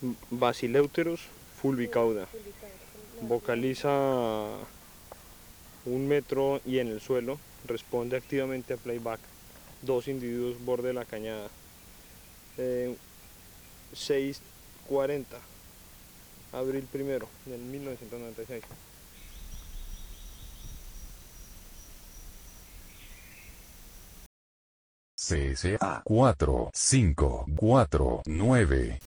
Basileuterus fulvicauda. Vocaliza 1 metro y en el suelo. Responde activamente a playback. 2 individuos borde de la cañada. 6:40. Abril 1 del 1996. CSA 4549